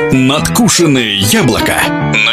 Надкушенные яблоко на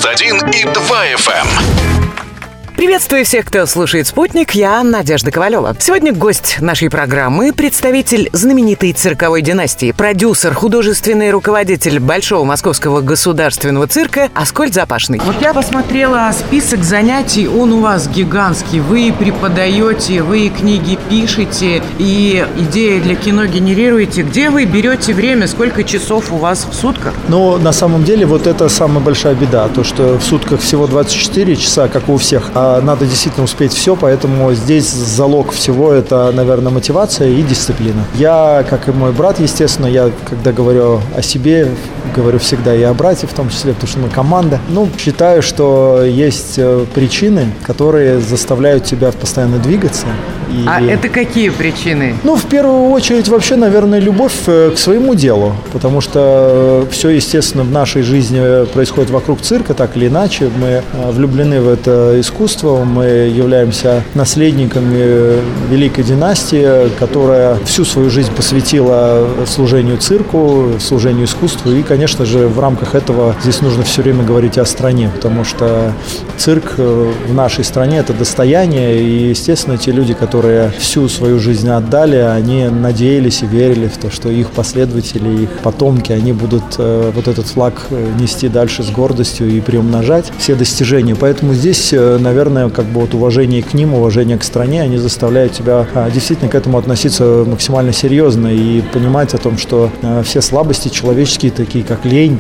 91,2 FM. Приветствую всех, кто слушает «Спутник». Я Надежда Ковалева. Сегодня гость нашей программы – представитель знаменитой цирковой династии, продюсер, художественный руководитель Большого Московского государственного цирка Аскольд Запашный. Вот я посмотрела список занятий, он у вас гигантский. Вы преподаете, вы книги пишете и идеи для кино генерируете. Где вы берете время, сколько часов у вас в сутках? Ну, на самом деле, вот это самая большая беда. То, что в сутках всего 24 часа, как у всех. Надо действительно успеть все, поэтому здесь залог всего – это, наверное, мотивация и дисциплина. Я, как и мой брат, естественно, я, когда говорю о себе, говорю всегда и о брате, в том числе, потому что мы команда. Считаю, что есть причины, которые заставляют тебя постоянно двигаться. А это какие причины? В первую очередь, вообще, наверное, любовь к своему делу, потому что все, естественно, в нашей жизни происходит вокруг цирка, так или иначе. Мы влюблены в это искусство, мы являемся наследниками великой династии, которая всю свою жизнь посвятила служению цирку, служению искусству, и, конечно же, в рамках этого здесь нужно все время говорить о стране, потому что цирк в нашей стране – это достояние, и, естественно, те люди, которые всю свою жизнь отдали, они надеялись и верили в то, что их последователи, их потомки, они будут вот этот флаг нести дальше с гордостью и приумножать все достижения. Поэтому здесь, наверное, уважение к ним, уважение к стране, они заставляют тебя действительно к этому относиться максимально серьезно и понимать о том, что все слабости человеческие, такие как лень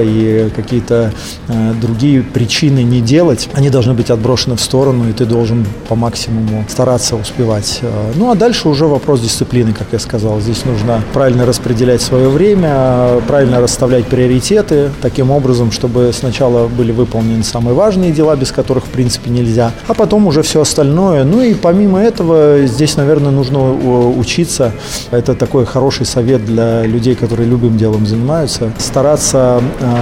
и какие-то другие причины не делать, они должны быть отброшены в сторону, и ты должен по максимуму стараться успевать. А дальше уже вопрос дисциплины, как я сказал. Здесь нужно правильно распределять свое время, правильно расставлять приоритеты, таким образом, чтобы сначала были выполнены самые важные дела, без которых, в принципе, нельзя, а потом уже все остальное. И помимо этого, здесь, наверное, нужно учиться. Это такой хороший совет для людей, которые любым делом занимаются. Стараться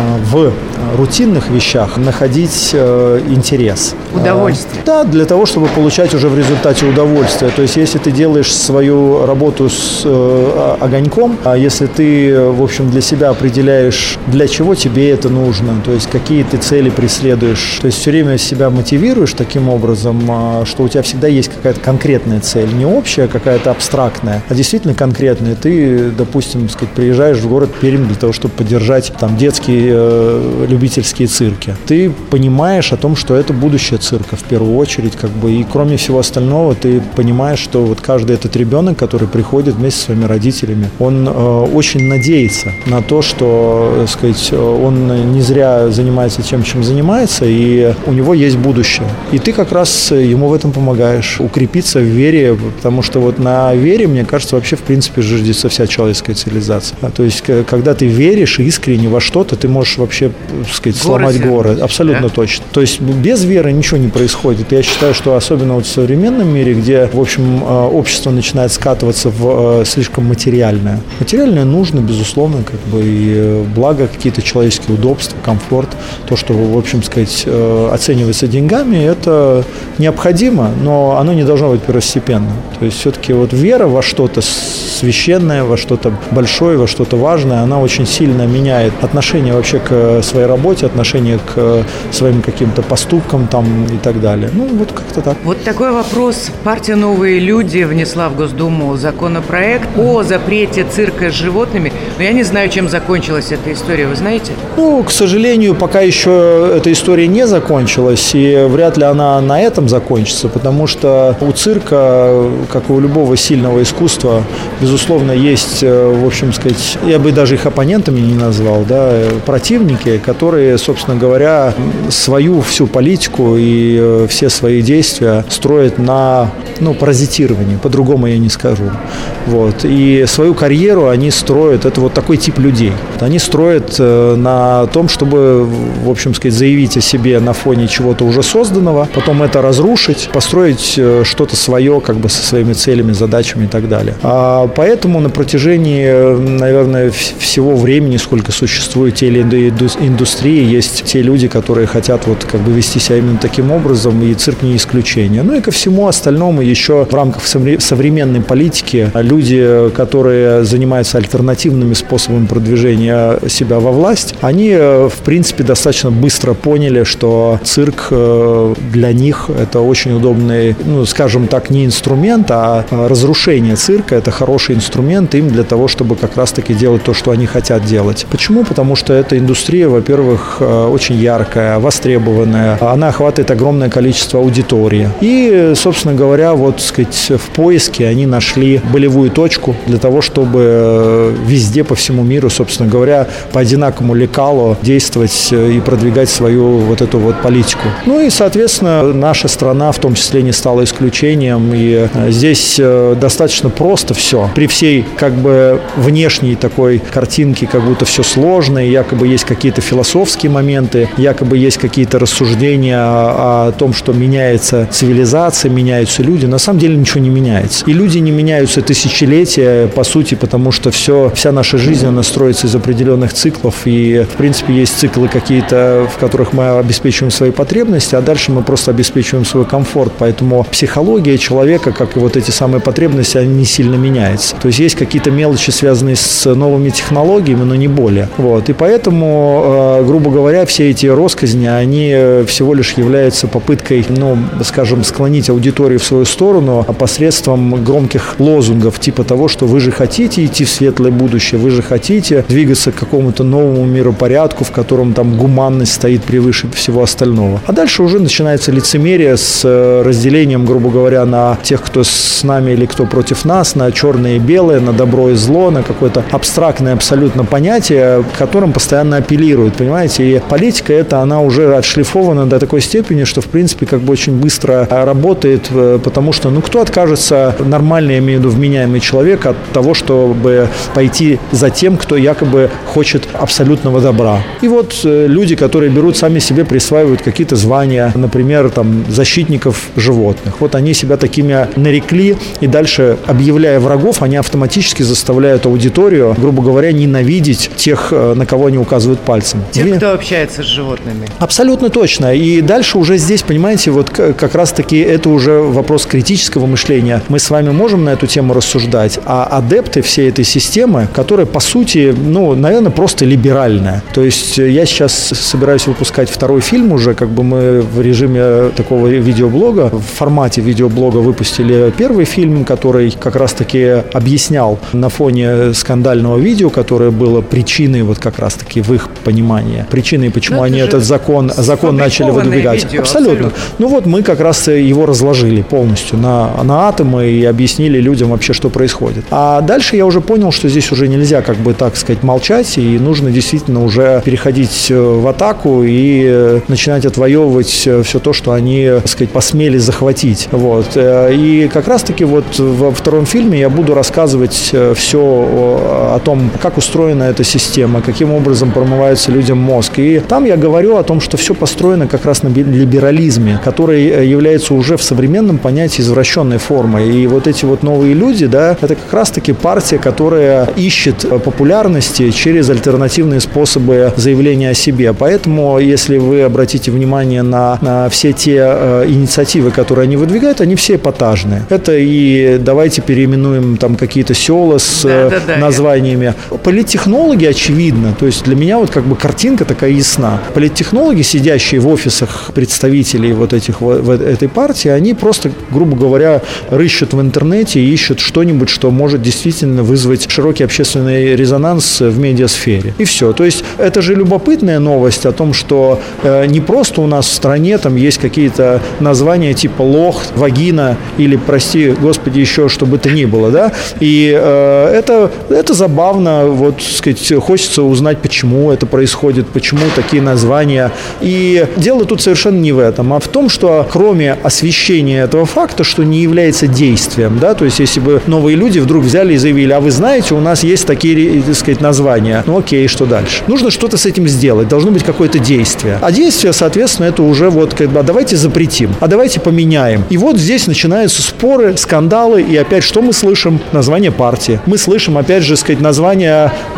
в рутинных вещах находить интерес. Удовольствие. Да, для того, чтобы получать уже в результате удовольствие. То есть, если ты делаешь свою работу с огоньком, а если ты, в общем, для себя определяешь, для чего тебе это нужно, то есть, какие ты цели преследуешь, то есть, все время себя мотивируешь таким образом, что у тебя всегда есть какая-то конкретная цель, не общая, какая-то абстрактная, а действительно конкретная. Ты, допустим, приезжаешь в город Пермь для того, чтобы поддержать детские любительские цирки. Ты понимаешь о том, что это будущее цирка в первую очередь, и кроме всего остального, ты понимаешь, что каждый этот ребенок, который приходит вместе со своими родителями, он очень надеется на то, что, он не зря занимается тем, чем занимается, и у него есть будущее. И ты как раз ему в этом помогаешь, укрепиться в вере, потому что на вере, мне кажется, вообще, в принципе, зиждется вся человеческая цивилизация. То есть, когда ты веришь искренне во что-то, ты можешь вообще, сломать горы. Абсолютно точно. То есть, без веры ничего не происходит. Я считаю, что особенно в современном мире, где, в общем, общество начинает скатываться в слишком материальное. Материальное нужно, безусловно, и благо, какие-то человеческие удобства, комфорт, то, что, в общем, оценивается деньгами, это необходимо, но оно не должно быть первостепенно. То есть все-таки вера во что-то священное, во что-то большое, во что-то важное, она очень сильно меняет отношение вообще к своей работе, отношение к своим каким-то поступкам и так далее. Как-то так. Вот такой вопрос. Партия «Новые люди» внесла в Госдуму законопроект о запрете цирка с животными. Но я не знаю, чем закончилась эта история, вы знаете? К сожалению, пока еще эта история не закончилась, и вряд ли она на этом закончится, потому что у цирка, как и у любого сильного искусства, безусловно, есть, в общем сказать, я бы даже их оппонентами не назвал, противники, которые, собственно говоря, свою всю политику и все свои действия строят на паразитировании, по-другому я не скажу. И свою карьеру они строят, это такой тип людей. Они строят на том, чтобы, в общем сказать, заявить о себе на фоне чего-то уже созданного, потом это разрушить, построить что-то свое, со своими целями, задачами и так далее. Поэтому на протяжении, наверное, всего времени, сколько только существуют те или иные индустрии, есть те люди, которые хотят вот как бы вести себя именно таким образом, и цирк не исключение. Ну и ко всему остальному еще в рамках современной политики люди, которые занимаются альтернативными способами продвижения себя во власть, они, в принципе, достаточно быстро поняли, что цирк для них это очень удобный, ну, скажем так, не инструмент, а разрушение цирка – это хороший инструмент им для того, чтобы как раз-таки делать то, что они хотят делать. Почему? Потому что эта индустрия, во-первых, очень яркая, востребованная, она охватывает огромное количество аудитории. И, собственно говоря, вот, так сказать, в поиске они нашли болевую точку для того, чтобы везде по всему миру, собственно говоря, по одинаковому лекалу действовать и продвигать свою вот эту вот политику. Ну и, соответственно, наша страна в том числе не стала исключением, и здесь достаточно просто все. При всей как бы внешней такой картинке, как будто все сложно, и якобы есть какие-то философские моменты, якобы есть какие-то рассуждения о том, что меняется цивилизация, меняются люди. На самом деле ничего не меняется. И люди не меняются тысячелетия, по сути, потому что вся наша жизнь, она строится из определенных циклов, и, в принципе, есть циклы какие-то, в которых мы обеспечиваем свои потребности, а дальше мы просто обеспечиваем свой комфорт. Поэтому психология человека, как и вот эти самые потребности, они не сильно меняются. То есть есть какие-то мелочи, связанные с новыми технологиями, но не более. Вот. И поэтому, грубо говоря, все эти россказни, они всего лишь являются попыткой, ну, скажем, склонить аудиторию в свою сторону посредством громких лозунгов, типа того, что вы же хотите идти в светлое будущее, вы же хотите двигаться к какому-то новому миропорядку, в котором там гуманность стоит превыше всего остального. А дальше уже начинается лицемерие с разделением, грубо говоря, на тех, кто с нами или кто против нас, на черное и белое, на добро и зло, на какое-то абстрактное абсолютно понятие, к которым постоянно апеллируют, понимаете? И политика эта, она уже отшлифована до такой степени, что, в принципе, как бы очень быстро работает, потому что, ну, кто откажется, нормальный, я имею в виду, вменяемый человек, от того, чтобы пойти за тем, кто якобы хочет абсолютного добра. И вот люди, которые берут, сами себе присваивают какие-то звания, например, там, защитников животных. Вот они себя такими нарекли, и дальше, объявляя врагов, они автоматически заставляют аудиторию, грубо говоря, ненавидеть тех, на кого они указывают пальцем. Тех, кто общается с животными. Абсолютно точно. И дальше уже здесь, понимаете, вот как раз-таки это уже вопрос критического мышления. Мы с вами можем на эту тему рассуждать, а адепты всей этой системы, которая, по сути, ну, наверное, просто либеральная. То есть я сейчас собираюсь выпускать второй фильм уже, как бы мы в режиме такого видеоблога, в формате видеоблога выпустили первый фильм, который как раз-таки объяснял на фоне скандального видео, которое было причиной вот как раз-таки в их понимании, причиной, почему они этот закон начали выдвигать. Видео, абсолютно. Ну вот мы как раз его разложили полностью на атомы и объяснили людям вообще, что происходит. А дальше я уже понял, что здесь уже нельзя, как бы так сказать, молчать, и нужно действительно уже переходить в атаку и начинать отвоевывать все то, что они, так сказать, посмели захватить. Вот. И как раз-таки вот во втором фильме я буду рассказывать все о том, как устроена эта система, каким образом промывается людям мозг. И там я говорю о том, что все построено как раз на либерализме, который является уже в современном понятии извращенной формой. И вот эти вот новые люди, да, это как раз-таки партия, которая ищет популярности через альтернативные способы заявления о себе. Поэтому, если вы обратите внимание на все те инициативы, которые они выдвигают, они все эпатажные. Это и давайте переименуем там какие-то села с названиями. Политтехнологи, очевидно, то есть для меня вот как бы картинка такая ясна. Политтехнологи, сидящие в офисах представителей вот этой партии, они просто, грубо говоря, рыщут в интернете и ищут что-нибудь, что может действительно вызвать широкий общественный резонанс в медиасфере. И все. То есть это же любопытная новость о том, что не просто у нас в стране там есть какие-то названия типа лох, вагина или, прости господи, еще что бы то ни было, да, и это забавно, вот, сказать, хочется узнать, почему это происходит, почему такие названия. И дело тут совершенно не в этом, а в том, что кроме освещения этого факта, что не является действием, да, то есть если бы новые люди вдруг взяли и заявили, а вы знаете, у нас есть такие, так сказать, названия, ну окей, что дальше? Нужно что-то с этим сделать, должно быть какое-то действие. А действие, соответственно, это уже вот, как бы, а давайте запретим, а давайте поменяем. И вот здесь начинаются споры, скандалы, и опять что мы слышим? Название партии. Мы слышим, опять же, сказать, название, кроме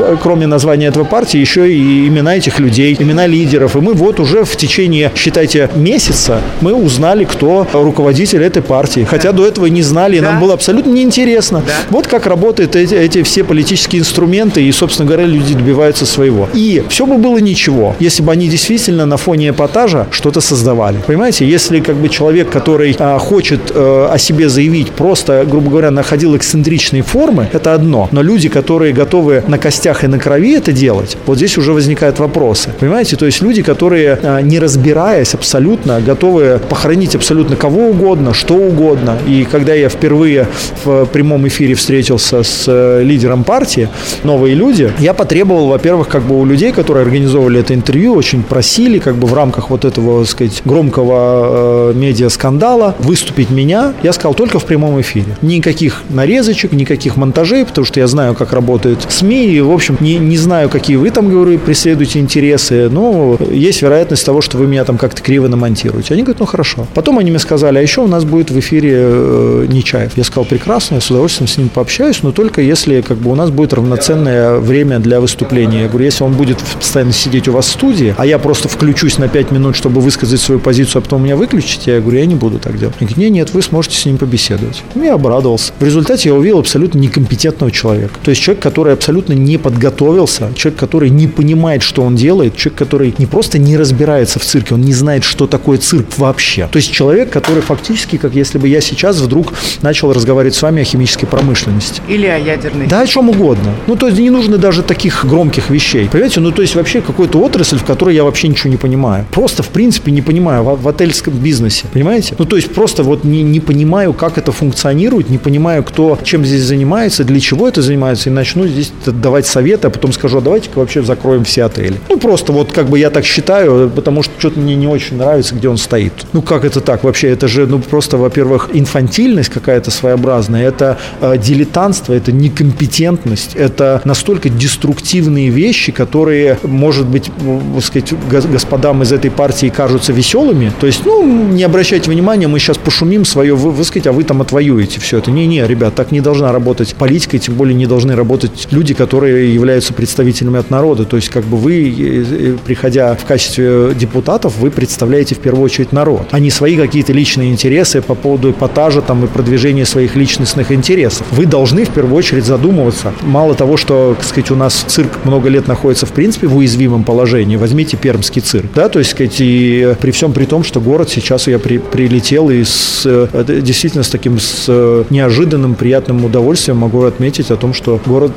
названия этого партии еще и имена этих людей, имена лидеров. И мы вот уже в течение, считайте, месяца мы узнали, кто руководитель этой партии. Хотя до этого не знали, и нам было абсолютно неинтересно. Вот как работают эти все политические инструменты, и, собственно говоря, люди добиваются своего. И все бы было ничего, если бы они действительно на фоне эпатажа что-то создавали. Понимаете, если как бы человек, который хочет о себе заявить, просто, грубо говоря, находил эксцентричные формы, это одно. Но люди, которые готовы на костях и на крови это делать, вот здесь уже возникают вопросы. Понимаете, то есть люди, которые, не разбираясь абсолютно, готовы похоронить абсолютно кого угодно, что угодно. И когда я впервые в прямом эфире встретился с лидером партии «Новые люди», я потребовал, во-первых, как бы у людей, которые организовывали это интервью, очень просили как бы в рамках вот этого, так сказать, громкого медиаскандала выступить меня. Я сказал, только в прямом эфире. Никаких нарезочек, никаких монтажей, потому что я знаю, как работают СМИ, и, в общем, не знаю, какие вы там, говорю, преследуете интересы, но есть вероятность того, что вы меня там как-то криво намонтируете. Они говорят, ну хорошо. Потом они мне сказали, а еще у нас будет в эфире Нечаев. Я сказал, прекрасно, я с удовольствием с ним пообщаюсь, но только если как бы у нас будет равноценное время для выступления. Я говорю, если он будет постоянно сидеть у вас в студии, а я просто включусь на 5 минут, чтобы высказать свою позицию, а потом меня выключите, я говорю, я не буду так делать. Они говорят, нет, вы сможете с ним побеседовать. Я обрадовался. В результате я увидел абсолютно некомпетентного человека. То есть человек, который абсолютно не подготовился, человек, который не понимает, что он делает, человек, который не просто не разбирается в цирке, он не знает, что такое цирк вообще. То есть человек, который фактически, как если бы я сейчас вдруг начал разговаривать с вами о химической промышленности. Или о ядерной. Да, о чем угодно. Ну, то есть не нужно даже таких громких вещей. Понимаете? Ну, то есть вообще какой-то отрасль, в которой я вообще ничего не понимаю. Просто, в принципе, не понимаю в отельском бизнесе. Понимаете? Ну, то есть просто вот не понимаю, как это функционирует, не понимаю, кто чем здесь занимается, для чего это занимается, и начну здесь давать советы, а потом скажу, а давайте-ка вообще закроем все отели. Ну, просто вот как бы я так считаю, потому что что-то мне не очень нравится, где он стоит. Ну, как это так? Вообще, это же, ну, просто, во-первых, инфантильность какая-то своеобразная, это дилетантство, это некомпетентность, это настолько деструктивные вещи, которые, может быть, так сказать, господам из этой партии кажутся веселыми. То есть, ну, не обращайте внимания, мы сейчас пошумим свое, вы сказать, а вы там отвоюете все это. Не, ребят, так не должна работать политика, и тем более не должны работать люди, которые являются представителями от народа. То есть, как бы вы, приходя в качестве депутатов, вы представляете в первую очередь народ, а не свои какие-то личные интересы по поводу эпатажа там, и продвижения своих личностных интересов. Вы должны в первую очередь задумываться. Мало того, что, так сказать, у нас цирк много лет находится в принципе в уязвимом положении. Возьмите Пермский цирк. Да, то есть, сказать, и при всем при том, что город сейчас я прилетел и действительно с таким неожиданным приятным удовольствием могу отметить о том, что город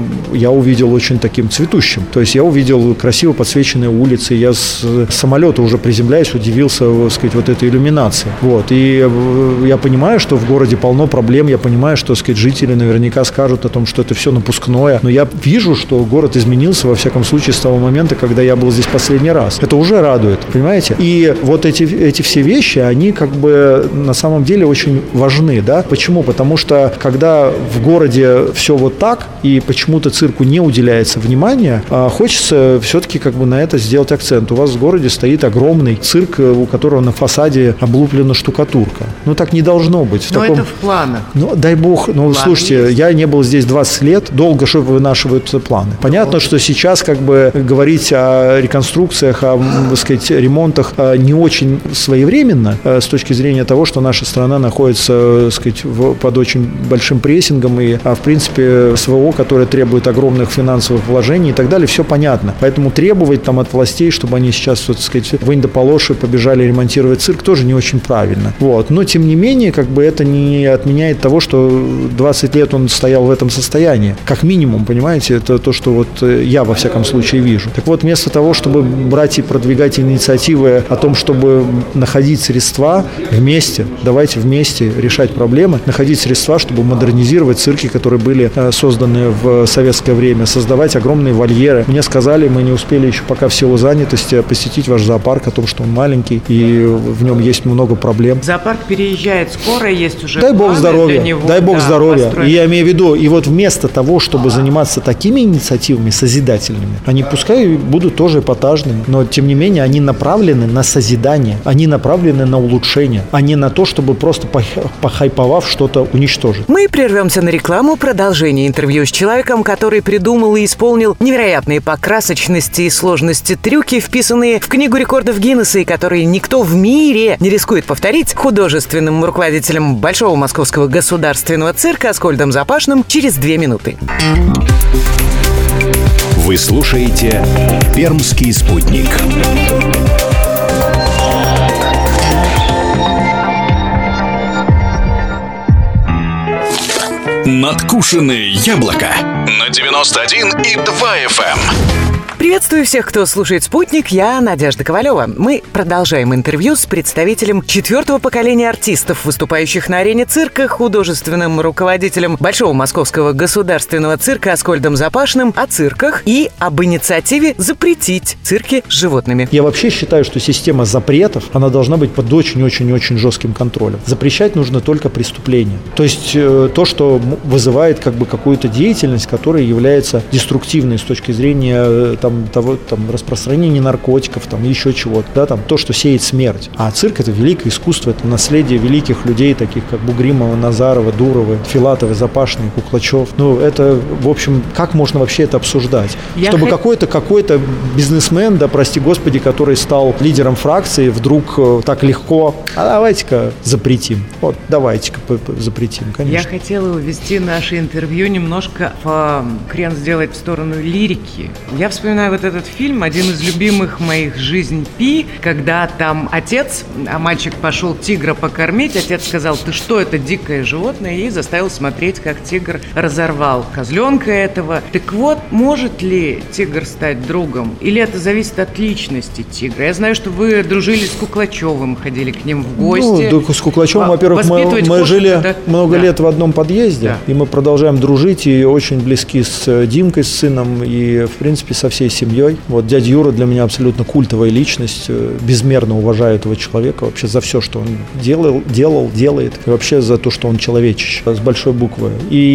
я увидел очень таким цветущим. То есть я увидел красиво подсвеченные улицы, я с самолета уже приземляясь, удивился, так сказать, вот этой иллюминации. Вот. И я понимаю, что в городе полно проблем, я понимаю, что, так сказать, жители наверняка скажут о том, что это все напускное, но я вижу, что город изменился, во всяком случае, с того момента, когда я был здесь последний раз. Это уже радует, понимаете? И вот эти все вещи, они как бы на самом деле очень важны, да? Почему? Потому что когда в городе все вот так, и почему-то цирку не уделяется внимания, хочется все-таки как бы на это сделать акцент. У вас в городе стоит огромный цирк, у которого на фасаде облуплена штукатурка. Ну, так не должно быть. Но это в планах. Ну, дай бог. Ну, слушайте, есть. Я не был здесь 20 лет, долго что вынашивают планы. Понятно, что сейчас как бы говорить о реконструкциях, о, так сказать, ремонтах не очень своевременно с точки зрения того, что наша страна находится, так сказать, под очень большим прессингом и, в принципе, СВО, которое требует огромных финансовых вложений и так далее, все понятно. Поэтому требовать там от властей, чтобы они сейчас, вот, так сказать, вынь да положь побежали ремонтировать цирк, тоже не очень правильно. Вот. Но, тем не менее, как бы это не отменяет того, что 20 лет он стоял в этом состоянии. Как минимум, понимаете, это то, что вот я, во всяком случае, вижу. Так вот, вместо того, чтобы брать и продвигать инициативы о том, чтобы находить средства вместе, давайте вместе решать проблемы, находить средства, чтобы модернизировать цирки, которые были созданы в советское время, создавать огромные вольеры. Мне сказали, мы не успели еще пока в силу занятости посетить ваш зоопарк, о том, что он маленький, и в нем есть много проблем. Зоопарк переезжает скоро, есть уже дай бог здоровья, него, дай бог здоровья. Построить. И я имею в виду, и вот вместо того, чтобы заниматься такими инициативами созидательными, они пускай будут тоже эпатажными, но тем не менее они направлены на созидание, они направлены на улучшение, а не на то, чтобы просто похайповав что-то уничтожить. Мы прервемся на рекламу. Продолжение интервью с человеком, который придумал исполнил невероятные по красочности и сложности трюки, вписанные в Книгу рекордов Гиннесса, и которые никто в мире не рискует повторить, художественным руководителем Большого Московского государственного цирка Аскольдом Запашным через 2 минуты. Вы слушаете «Пермский спутник». Надкушенные яблоко на 91,2 FM. Приветствую всех, кто слушает «Спутник». Я Надежда Ковалева. Мы продолжаем интервью с представителем 4-го поколения артистов, выступающих на арене цирка, художественным руководителем Большого Московского государственного цирка Аскольдом Запашным, о цирках и об инициативе запретить цирки с животными. Я вообще считаю, что система запретов, она должна быть под очень-очень-очень жестким контролем. Запрещать нужно только преступление. То есть то, что вызывает какую-то деятельность, которая является деструктивной с точки зрения распространения наркотиков, еще чего-то, то, что сеет смерть. А цирк — это великое искусство, это наследие великих людей, таких как Бугримова, Назарова, Дурова, Филатова, Запашный, Куклачев. Это, в общем, как можно вообще это обсуждать? Чтобы какой-то бизнесмен, прости господи, который стал лидером фракции, вдруг так легко, давайте-ка запретим. Давайте-ка запретим, конечно. Я хотела увести наше интервью немножко крен сделать в сторону лирики. Я вспоминаю вот этот фильм, один из любимых моих «Жизнь Пи», когда там отец, а мальчик пошел тигра покормить, отец сказал: ты что, это дикое животное, и заставил смотреть, как тигр разорвал козленка этого. Так вот, может ли тигр стать другом? Или это зависит от личности тигра? Я знаю, что вы дружили с Куклачевым, ходили к ним в гости. С Куклачевым, во-первых, мы жили много лет в одном подъезде, и мы продолжаем дружить, и очень близки с Димкой, с сыном, и, в принципе, со всей семьей. Дядя Юра для меня абсолютно культовая личность. Безмерно уважаю этого человека вообще за все, что он делает. И вообще за то, что он человечище. С большой буквы.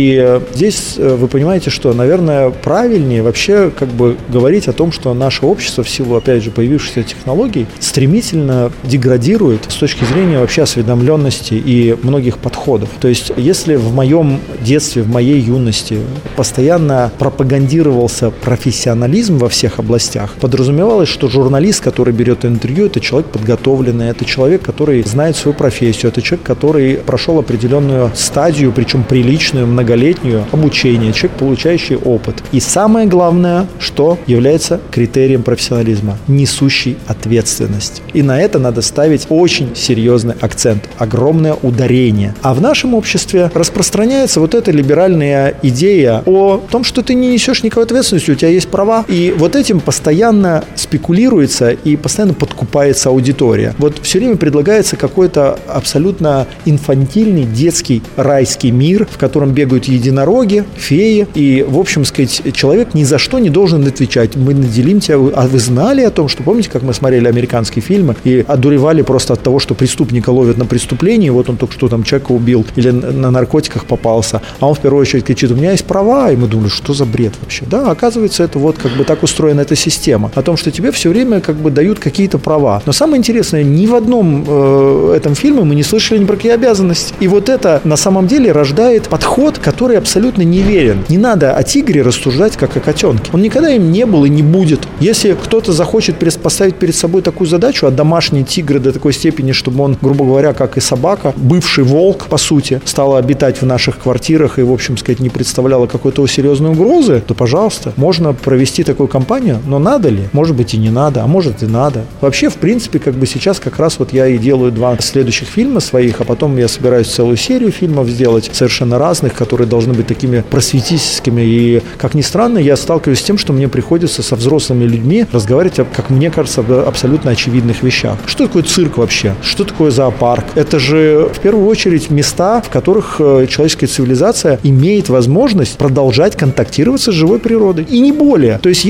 И здесь вы понимаете, что, наверное, правильнее вообще говорить о том, что наше общество в силу, опять же, появившихся технологий стремительно деградирует с точки зрения вообще осведомленности и многих подходов. То есть, если в моем детстве, в моей юности постоянно пропагандировался профессионализм во всех областях, подразумевалось, что журналист, который берет интервью, это человек подготовленный, это человек, который знает свою профессию, это человек, который прошел определенную стадию, причем приличную, многолетнюю обучение, человек, получающий опыт. И самое главное, что является критерием профессионализма – несущий ответственность. И на это надо ставить очень серьезный акцент, огромное ударение. А в нашем обществе распространяется вот эта либеральная идея о том, что ты не несешь никакой ответственности, у тебя есть права. И этим постоянно спекулируется и постоянно подкупается аудитория. Все время предлагается какой-то абсолютно инфантильный, детский, райский мир, в котором бегают единороги, феи. И, в общем, человек ни за что не должен отвечать. Мы наделим тебя. А вы знали о том, что, помните, как мы смотрели американские фильмы и одуревали просто от того, что преступника ловят на преступлении, он только что там человека убил или на наркотиках попался. А он в первую очередь кричит: у меня есть права. И мы думали, что за бред вообще? Да, оказывается, это так устроена эта система. О том, что тебе все время дают какие-то права. Но самое интересное, ни в одном этом фильме мы не слышали ни про какие обязанности. И это на самом деле рождает подход, который абсолютно неверен. Не надо о тигре рассуждать, как о котенке. Он никогда им не был и не будет. Если кто-то захочет поставить перед собой такую задачу, а домашний тигр до такой степени, чтобы он, грубо говоря, как и собака, бывший волк, по сути, стал обитать в наших квартирах и, в общем сказать, не представляла какой-то серьезной угрозы, то, пожалуйста, можно провести такую кампанию. Но надо ли? Может быть, и не надо, а может и надо. Вообще, в принципе, сейчас как раз я и делаю 2 следующих фильма своих, а потом я собираюсь целую серию фильмов сделать, совершенно разных, которые должны быть такими просветительскими. И, как ни странно, я сталкиваюсь с тем, что мне приходится со взрослыми людьми разговаривать, как мне кажется, об абсолютно очевидных вещах. Что такое цирк вообще? Что такое зоопарк? Это же, в первую очередь, места, в которых человеческая цивилизация имеет возможность продолжать контактировать с живой природой. И не более. То есть,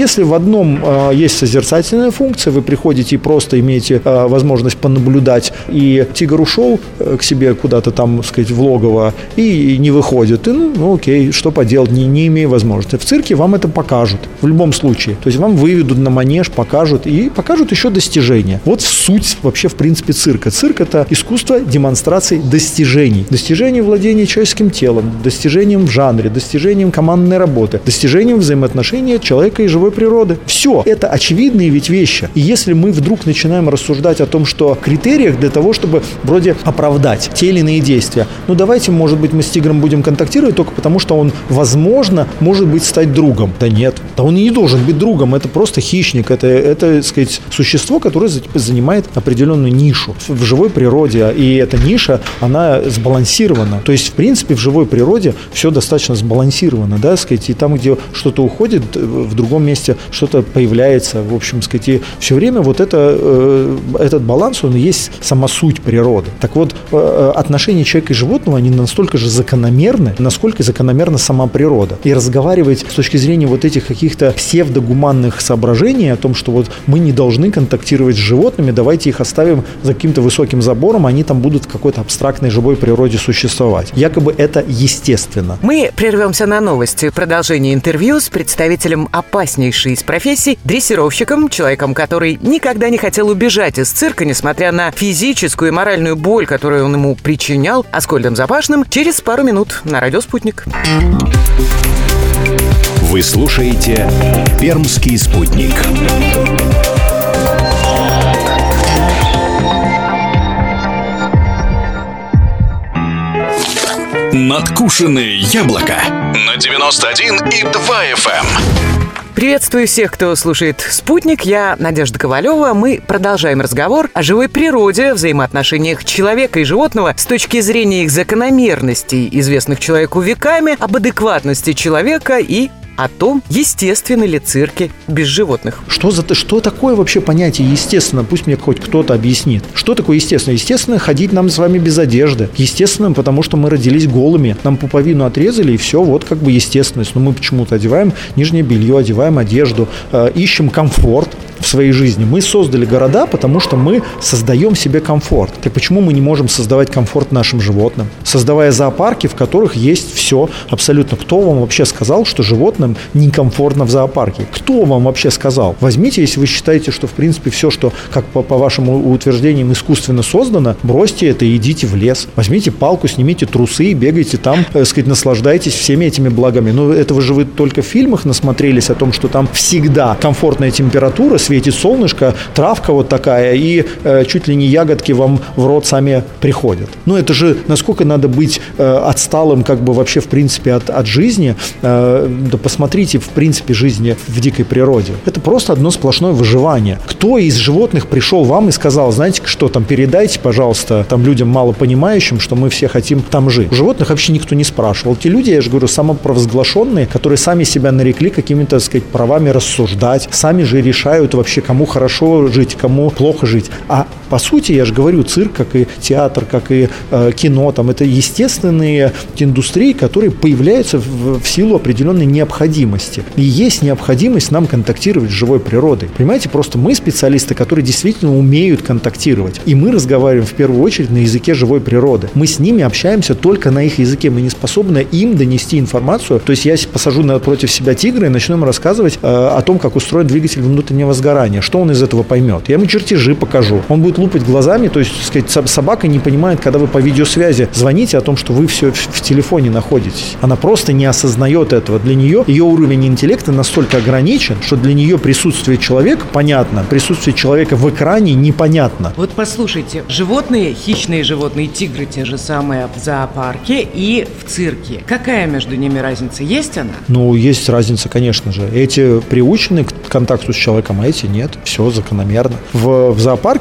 Если в одном есть созерцательная функция, вы приходите и просто имеете возможность понаблюдать, и тигр ушел к себе куда-то там, так сказать, в логово и не выходит, и окей, что поделать, не имея возможности. В цирке вам это покажут в любом случае. То есть вам выведут на манеж, покажут еще достижения. Вот суть вообще в принципе цирка. Цирк – это искусство демонстрации достижений. Достижений владения человеческим телом, достижением в жанре, достижением командной работы, достижением взаимоотношения человека и живой природы. Все. Это очевидные ведь вещи. И если мы вдруг начинаем рассуждать о том, что критериях для того, чтобы вроде оправдать те или иные действия, давайте, может быть, мы с тигром будем контактировать только потому, что он, возможно, может быть, стать другом. Да нет. Да он и не должен быть другом. Это просто хищник. Это, так сказать, существо, которое занимает определенную нишу в живой природе. И эта ниша, она сбалансирована. То есть, в принципе, в живой природе все достаточно сбалансировано, да, сказать, и там, где что-то уходит, в другом месте что-то появляется. В общем, сказать, и все время вот этот баланс, он и есть сама суть природы. Так вот, отношения человека и животного, они настолько же закономерны, насколько закономерна сама природа. И разговаривать с точки зрения вот этих каких-то псевдогуманных соображений о том, что вот мы не должны контактировать с животными, давайте их оставим за каким-то высоким забором, они там будут в какой-то абстрактной живой природе существовать. Якобы это естественно. Мы прервемся на новости. Продолжение интервью с представителем опаснейшей из профессий, дрессировщиком, человеком, который никогда не хотел убежать из цирка, несмотря на физическую и моральную боль, которую он ему причинял, Аскольдом Запашным, через пару минут на радио «Спутник». Вы слушаете «Пермский спутник». Надкушенные яблоко на 91,2 FM. Приветствую всех, кто слушает «Спутник». Я Надежда Ковалева. Мы продолжаем разговор о живой природе, взаимоотношениях человека и животного с точки зрения их закономерностей, известных человеку веками, об адекватности человека и о том, естественны ли цирки без животных. Что такое вообще понятие естественно? Пусть мне хоть кто-то объяснит. Что такое естественно? Естественно, ходить нам с вами без одежды. Естественно, потому что мы родились голыми. Нам пуповину отрезали, и все, вот как бы естественность. Но мы почему-то одеваем нижнее белье, одеваем одежду, ищем комфорт в своей жизни. Мы создали города, потому что мы создаем себе комфорт. Так почему мы не можем создавать комфорт нашим животным? Создавая зоопарки, в которых есть все абсолютно. Кто вам вообще сказал, что животным некомфортно в зоопарке? Кто вам вообще сказал? Возьмите, если вы считаете, что в принципе все, что, как по вашим утверждениям, искусственно создано, бросьте это и идите в лес. Возьмите палку, снимите трусы и бегайте там, сказать, наслаждайтесь всеми этими благами. Но этого же вы только в фильмах насмотрелись о том, что там всегда комфортная температура, светит солнышко, травка вот такая, и чуть ли не ягодки вам в рот сами приходят. Ну, это же насколько надо быть отсталым, как бы вообще, в принципе, от жизни. Да посмотрите, в принципе, жизни в дикой природе. Это просто одно сплошное выживание. Кто из животных пришел вам и сказал, знаете, что там, передайте, пожалуйста, там людям малопонимающим, что мы все хотим там жить. У животных вообще никто не спрашивал. Те люди, я же говорю, самопровозглашенные, которые сами себя нарекли какими-то, так сказать, правами рассуждать, сами же решают вообще, кому хорошо жить, кому плохо жить. А по сути, я же говорю, цирк, как и театр, как и кино, там, это естественные индустрии, которые появляются в силу определенной необходимости. И есть необходимость нам контактировать с живой природой. Понимаете, просто мы специалисты, которые действительно умеют контактировать. И мы разговариваем в первую очередь на языке живой природы. Мы с ними общаемся только на их языке. Мы не способны им донести информацию. То есть я посажу напротив себя тигра и начну ему рассказывать о том, как устроен двигатель внутреннего сгорания. Что он из этого поймет? Я ему чертежи покажу. Он будет лупать глазами, то есть, так сказать, собака не понимает, когда вы по видеосвязи звоните о том, что вы все в телефоне находитесь. Она просто не осознает этого. Для нее ее уровень интеллекта настолько ограничен, что для нее присутствие человека понятно, присутствие человека в экране непонятно. Вот послушайте, животные, хищные животные, тигры те же самые в зоопарке и в цирке. Какая между ними разница? Есть она? Ну, есть разница, конечно же. Эти приучены к контакту с человеком, а эти нет. Все закономерно. В зоопарке животные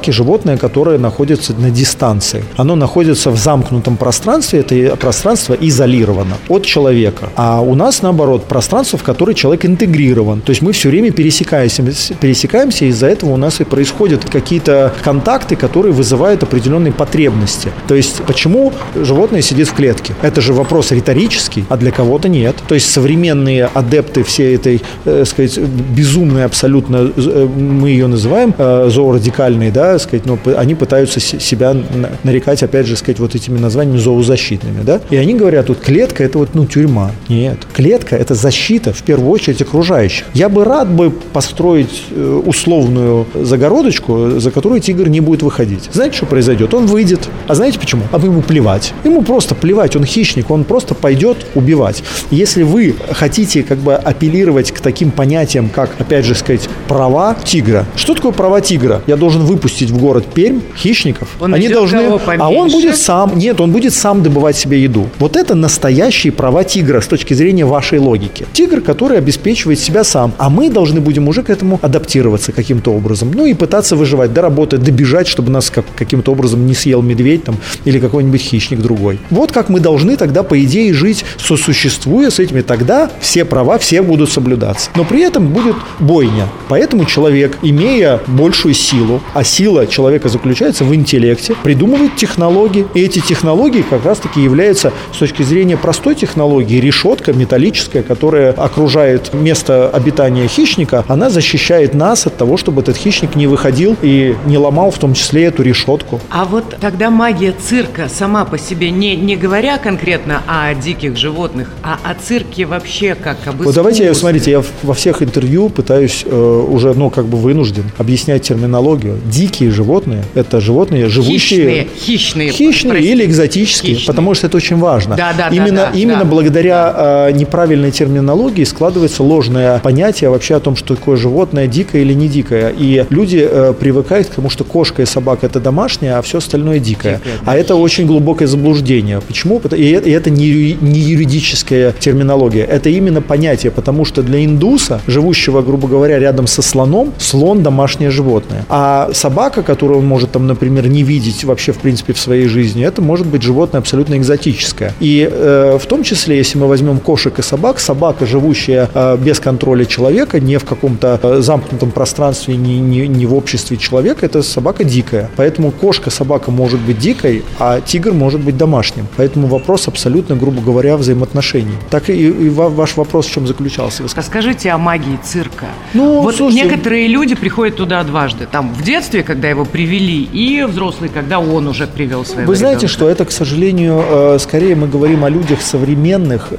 животное, которое находится на дистанции. Оно находится в замкнутом пространстве, это пространство изолировано от человека. А у нас, наоборот, пространство, в которое человек интегрирован. То есть мы все время пересекаемся, и из-за этого у нас и происходят какие-то контакты, которые вызывают определенные потребности. То есть почему животное сидит в клетке? Это же вопрос риторический, а для кого-то нет. То есть современные адепты всей этой, сказать, безумной абсолютно, мы ее называем зоорадикальной, да, сказать, но они пытаются себя нарекать, опять же, сказать, вот этими названиями зоозащитными, да, и они говорят, вот клетка – это вот, тюрьма. Нет, клетка – это защита, в первую очередь, окружающих. Я бы рад построить условную загородочку, за которую тигр не будет выходить. Знаете, что произойдет? Он выйдет. А знаете почему? А ему плевать. Ему просто плевать, он хищник, он просто пойдет убивать. Если вы хотите апеллировать к таким понятиям, как, опять же сказать, права тигра. Что такое права тигра? Я должен выпустить в город Пермь хищников. Они должны, он будет сам добывать себе еду. Вот это настоящие права тигра с точки зрения вашей логики. Тигр, который обеспечивает себя сам, а мы должны будем уже к этому адаптироваться каким-то образом. И пытаться выживать, доработать, добежать, чтобы нас каким-то образом не съел медведь или какой-нибудь хищник другой. Вот как мы должны тогда, по идее, жить, сосуществуя с этими. Тогда все права, все будут соблюдаться. Но при этом будет бойня. Поэтому человек, имея большую силу, а сила человека заключается в интеллекте, придумывает технологии. И эти технологии как раз-таки являются, с точки зрения простой технологии, решетка металлическая, которая окружает место обитания хищника, она защищает нас от того, чтобы этот хищник не выходил и не ломал в том числе эту решетку. А вот тогда магия цирка сама по себе, не говоря конкретно о диких животных, а о цирке вообще как об искусстве. Вот давайте, смотрите, я во всех интервью пытаюсь уже, вынужден объяснять терминологию. Дикие животные – это животные, живущие… Хищные или экзотические, потому что это очень важно. Именно благодаря неправильной терминологии складывается ложное понятие вообще о том, что такое животное, дикое или не дикое. И люди привыкают к тому, что кошка и собака – это домашнее, а все остальное – дикое. А это очень глубокое заблуждение. Почему? И это не юридическая терминология. Это именно понятие, потому что для индуса, живущего, грубо говоря, рядом со слоном, слон – домашнее животное. А собака, которую он может, например, не видеть вообще, в принципе, в своей жизни, это может быть животное абсолютно экзотическое. И в том числе, если мы возьмем кошек и собак, собака, живущая без контроля человека, не в каком-то замкнутом пространстве, не в обществе человека, это собака дикая. Поэтому кошка-собака может быть дикой, а тигр может быть домашним. Поэтому вопрос абсолютно, грубо говоря, взаимоотношений. Так и ваш вопрос в чем заключался? Расскажите о магии цирка. Слушайте, некоторые люди приходят туда дважды. Там в детстве, когда его привели, и взрослые, когда он уже привел своего ребенка. Вы знаете, что это, к сожалению, скорее мы говорим о людях современных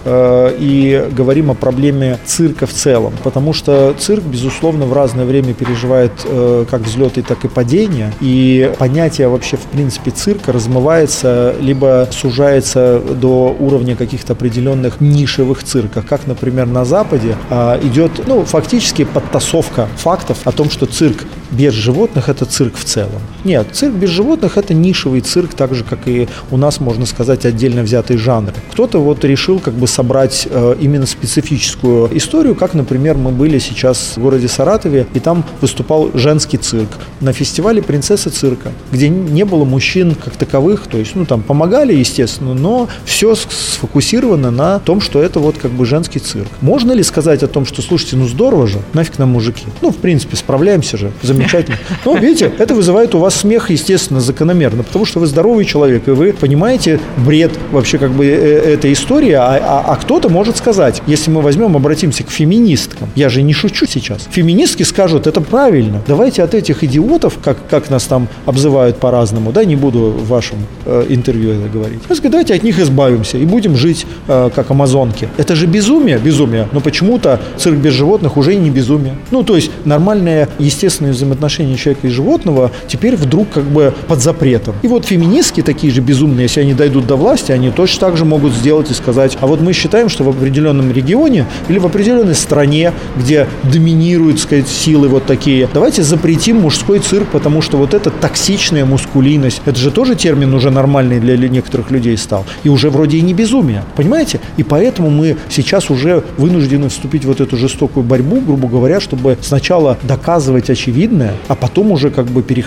и говорим о проблеме цирка в целом. Потому что цирк, безусловно, в разное время переживает как взлеты, так и падения. И понятие вообще, в принципе, цирка размывается, либо сужается до уровня каких-то определенных нишевых цирков. Как, например, на Западе идет, фактически подтасовка фактов о том, что цирк без животных – это цирк в целом. Нет, цирк без животных – это нишевый цирк, так же, как и у нас, можно сказать, отдельно взятые жанры. Кто-то решил собрать именно специфическую историю, как, например, мы были сейчас в городе Саратове, и там выступал женский цирк на фестивале «Принцесса цирка», где не было мужчин как таковых, то есть, там помогали, естественно, но все сфокусировано на том, что это женский цирк. Можно ли сказать о том, что, слушайте, здорово же, нафиг нам мужики? В принципе, справляемся же, замечательно. Но, видите, это вызывает у вас смех, естественно, закономерно, потому что вы здоровый человек, и вы понимаете бред вообще этой истории, а кто-то может сказать, если мы обратимся к феминисткам, я же не шучу сейчас, феминистки скажут, это правильно, давайте от этих идиотов, как нас там обзывают по-разному, не буду в вашем интервью это говорить, давайте от них избавимся и будем жить как амазонки. Это же безумие, но почему-то цирк без животных уже не безумие. То есть нормальное, естественное взаимоотношение человека и животного теперь вдруг под запретом. И феминистки такие же безумные, если они дойдут до власти, они точно так же могут сделать и сказать, а мы считаем, что в определенном регионе или в определенной стране, где доминируют, силы такие, давайте запретим мужской цирк, потому что это токсичная мускулинность. Это же тоже термин уже нормальный для некоторых людей стал. И уже вроде и не безумие. Понимаете? И поэтому мы сейчас уже вынуждены вступить в эту жестокую борьбу, грубо говоря, чтобы сначала доказывать очевидное, а потом уже переходить к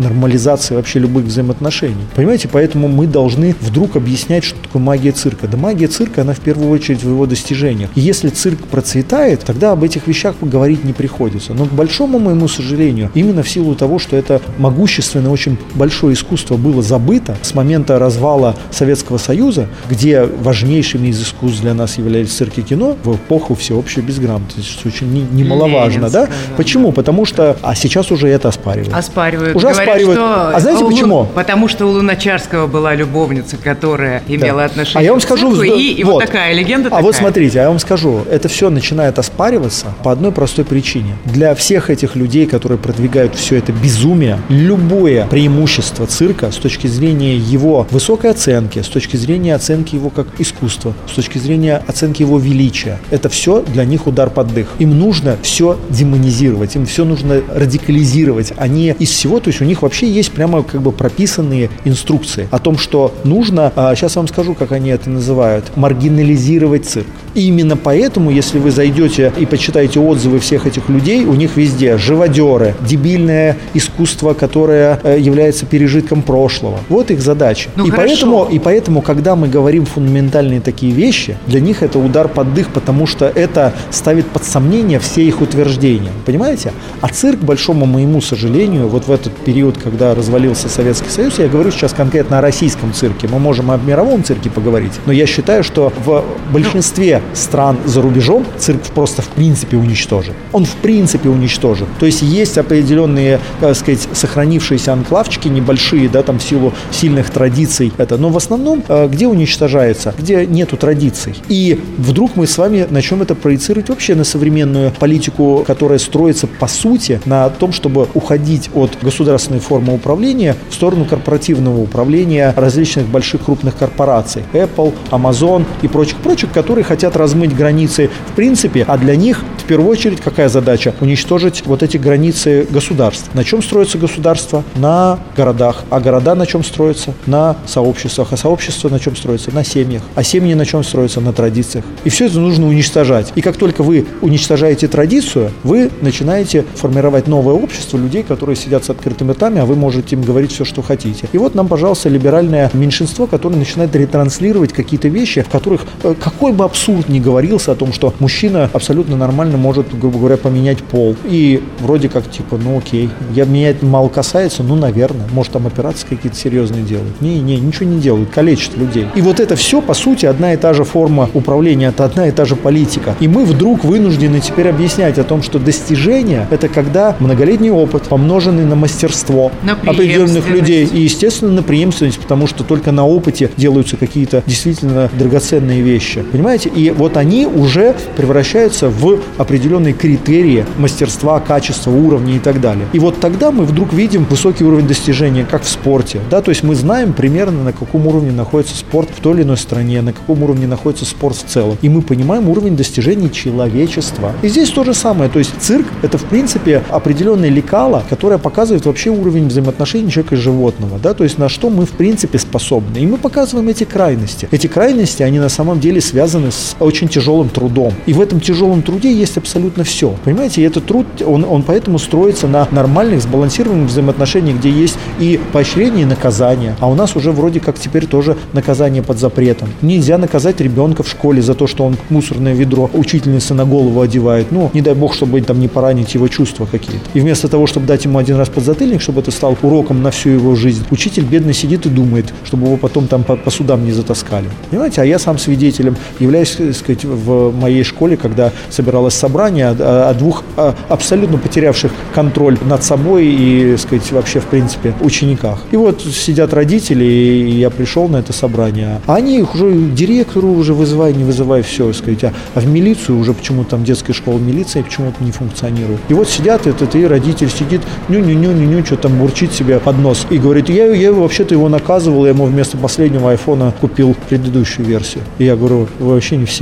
нормализации вообще любых взаимоотношений. Понимаете, поэтому мы должны вдруг объяснять, что такое магия цирка. Да магия цирка, она в первую очередь в его достижениях. И если цирк процветает, тогда об этих вещах говорить не приходится. Но к большому моему сожалению, именно в силу того, что это могущественное, очень большое искусство было забыто с момента развала Советского Союза, где важнейшими из искусств для нас являлись цирк и кино, в эпоху всеобщей безграмотности, что очень немаловажно, да? Почему? Потому что, а сейчас уже это оспаривают. Оспаривают. Уже говорят, оспаривают. Что а знаете почему? Потому что у Луначарского была любовница, которая имела отношение а я вам скажу, к цирку, и вот такая легенда такая. А вот смотрите, я вам скажу, это все начинает оспариваться по одной простой причине. Для всех этих людей, которые продвигают все это безумие, любое преимущество цирка с точки зрения его высокой оценки, с точки зрения оценки его как искусства, с точки зрения оценки его величия, это все для них удар под дых. Им нужно все демонизировать, им все нужно радикализировать. Они из всего, то есть у них вообще есть прямо как бы прописанные инструкции о том, что нужно, сейчас вам скажу, как они это называют, маргинализировать цирк. И именно поэтому, если вы зайдете и почитаете отзывы всех этих людей, у них везде живодеры, дебильное искусство, которое является пережитком прошлого. Вот их задача. И поэтому, когда мы говорим фундаментальные такие вещи, для них это удар под дых, потому что это ставит под сомнение все их утверждения. Понимаете? А цирк, к большому моему сожалению, вот в этот период, когда развалился Советский Союз, я говорю сейчас конкретно о российском цирке, мы можем о мировом цирке поговорить, но я считаю, что в большинстве стран за рубежом цирк просто в принципе уничтожен. Он в принципе уничтожен. То есть есть определенные, так сказать, сохранившиеся анклавчики небольшие, да, там в силу сильных традиций, но в основном где уничтожается? Где нету традиций. И вдруг мы с вами начнем это проецировать вообще на современную политику, которая строится по сути на том, чтобы уходить от государственной формы управления в сторону корпоративного управления различных больших крупных корпораций. Apple, Amazon и прочих, которые хотят размыть границы в принципе, а для них в первую очередь какая задача? Уничтожить вот эти границы государств. На чем строится государство? На городах. А города на чем строятся? На сообществах. А сообщества на чем строятся? На семьях. А семьи на чем строятся? На традициях. И все это нужно уничтожать. И как только вы уничтожаете традицию, вы начинаете формировать новое общество людей, которые сидят с открытыми ртами, а вы можете им говорить все, что хотите. И вот нам, пожалуйста, либеральное меньшинство, которое начинает ретранслировать какие-то вещи, в которых какой бы абсурд ни говорился о том, что мужчина абсолютно нормально может, грубо говоря, поменять пол. И вроде как, типа, окей, меня это мало касается, наверное. Может, там операции какие-то серьезные делают. Ничего не делают, калечат людей. И вот это все, по сути, одна и та же форма управления, это одна и та же политика. И мы вдруг вынуждены теперь объяснять о том, что достижение – это когда многолетний опыт, помноженный на мастерство определенных людей. И, естественно, на преемственность, потому что только на опыте делаются какие-то действительно драгоценные вещи. Понимаете? И вот они уже превращаются в определенные критерии мастерства, качества, уровня и так далее. И вот тогда мы вдруг видим высокий уровень достижения, как в спорте. Да? То есть мы знаем примерно, на каком уровне находится спорт в той или иной стране, на каком уровне находится спорт в целом. И мы понимаем уровень достижений человечества. И здесь то же самое. То есть цирк – это, в принципе, определенное лекало, которое показывает вообще уровень взаимоотношений человека и животного. Да? То есть на что мы, в принципе, способны. И мы показываем эти крайности. Эти крайности, они на самом деле связаны с очень тяжелым трудом. И в этом тяжелом труде есть абсолютно все. Понимаете, и этот труд, он поэтому строится на нормальных, сбалансированных взаимоотношениях, где есть и поощрение, и наказание. А у нас уже вроде как теперь тоже наказание под запретом. Нельзя наказать ребенка в школе за то, что он мусорное ведро учительницы на голову одевает. Не дай бог, чтобы там не поранить его чувства какие-то. И вместо того, чтобы дать ему один раз подзатыльник, чтобы это стал уроком на всю его жизнь, учитель бедный сидит и думает, чтобы его потом там по судам не затаскали. Понимаете, а я сам свидетелем являюсь, так сказать, в моей школе, когда собиралось собрание о двух абсолютно потерявших контроль над собой и, так сказать, вообще, в принципе, учениках. И вот сидят родители, и я пришел на это собрание, а они их уже директору уже вызывай, не вызывай, все, так сказать, а в милицию уже почему-то там детская школа милиции почему-то не функционирует. И вот сидят, и родитель сидит, что там бурчит себе под нос и говорит, я вообще-то его наказывал, я ему вместо последнего айфона купил предыдущую версию. И я говорю, вы вообще не в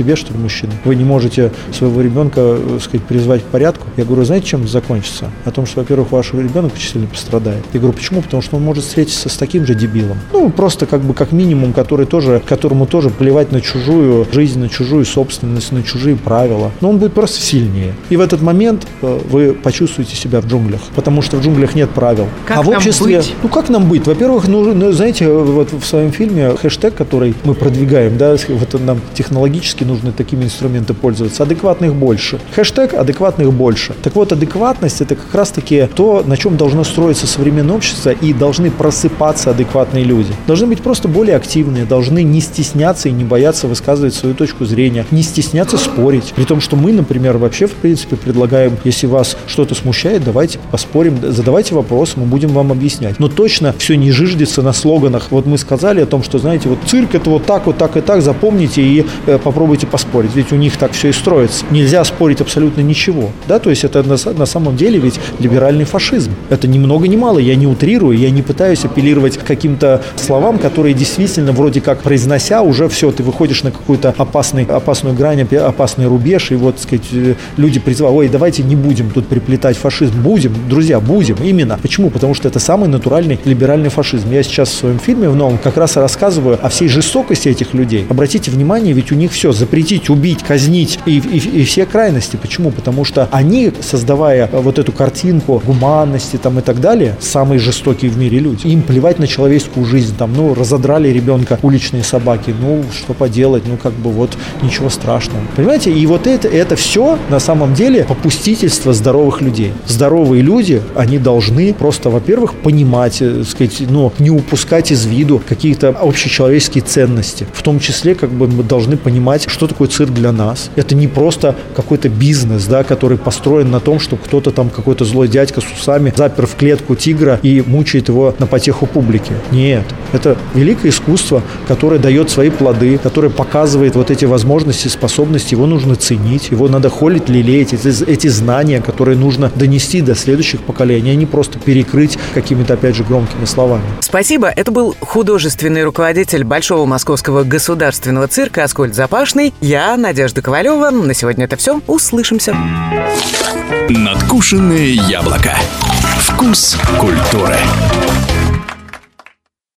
себе, что ли, мужчина? Вы не можете своего ребенка, так сказать, призвать к порядку? Я говорю, знаете, чем закончится? О том, что, во-первых, ваш ребенок очень сильно пострадает. Я говорю, почему? Потому что он может встретиться с таким же дебилом. Просто как минимум, которому тоже плевать на чужую жизнь, на чужую собственность, на чужие правила. Но он будет просто сильнее. И в этот момент вы почувствуете себя в джунглях. Потому что в джунглях нет правил. Как в обществе... нам быть? Как нам быть? Во-первых, знаете, вот в своем фильме хэштег, который мы продвигаем, да, вот нам технологически нужно такими инструментами пользоваться. Адекватных больше. Хэштег адекватных больше. Так вот, адекватность — это как раз-таки то, на чем должно строиться современное общество, и должны просыпаться адекватные люди. Должны быть просто более активные, должны не стесняться и не бояться высказывать свою точку зрения, не стесняться спорить. При том, что мы, например, вообще, в принципе, предлагаем, если вас что-то смущает, давайте поспорим, задавайте вопросы, мы будем вам объяснять. Но точно все не жиждется на слоганах. Вот мы сказали о том, что, знаете, вот цирк — это вот так и так, запомните и попробуйте поспорить. Ведь у них так все и строится. Нельзя спорить абсолютно ничего. Да? То есть это на самом деле ведь либеральный фашизм. Это ни много ни мало. Я не утрирую, я не пытаюсь апеллировать к каким-то словам, которые действительно вроде как произнося, уже все, ты выходишь на какую-то опасную грань, опасный рубеж, и вот, так сказать, люди призывают, ой, давайте не будем тут приплетать фашизм. Будем, друзья, будем. Именно. Почему? Потому что это самый натуральный либеральный фашизм. Я сейчас в своем фильме в новом как раз рассказываю о всей жестокости этих людей. Обратите внимание, ведь у них все запретить, убить, казнить и все крайности. Почему? Потому что они, создавая вот эту картинку гуманности там и так далее, самые жестокие в мире люди. Им плевать на человеческую жизнь. Там, разодрали ребенка уличные собаки. Что поделать? Вот ничего страшного. Понимаете? И вот это все на самом деле попустительство здоровых людей. Здоровые люди, они должны просто, во-первых, понимать, сказать, не упускать из виду какие-то общечеловеческие ценности. В том числе, мы должны понимать, что такое цирк для нас. Это не просто какой-то бизнес, да, который построен на том, что кто-то там, какой-то злой дядька с усами запер в клетку тигра и мучает его на потеху публики. Нет. Это великое искусство, которое дает свои плоды, которое показывает вот эти возможности, способности. Его нужно ценить, его надо холить, лелеять. Эти знания, которые нужно донести до следующих поколений, а не просто перекрыть какими-то, опять же, громкими словами. Спасибо. Это был художественный руководитель Большого Московского государственного цирка Аскольд Запашный. Я Надежда Ковалева. На сегодня это все. Услышимся. Надкушенное яблоко. Вкус культуры.